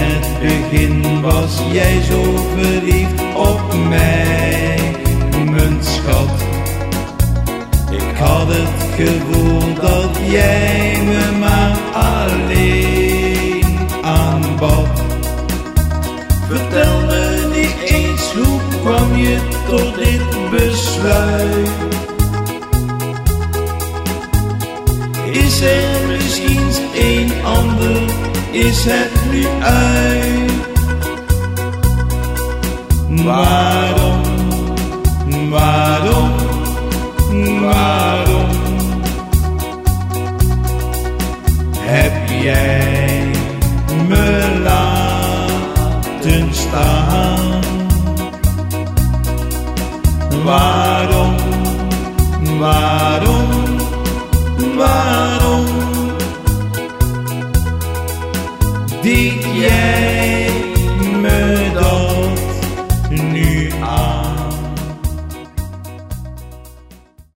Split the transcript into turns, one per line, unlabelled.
het begin was jij zo verliefd op mij, mijn schat. Ik had het gevoel dat jij me maar alleen aanbad. Vertel me niet eens, hoe kwam je tot dit besluit? Is er misschien een ander, is het nu uit? Waarom, waarom, waarom heb jij me laten staan? Waarom, waarom, waarom deed jij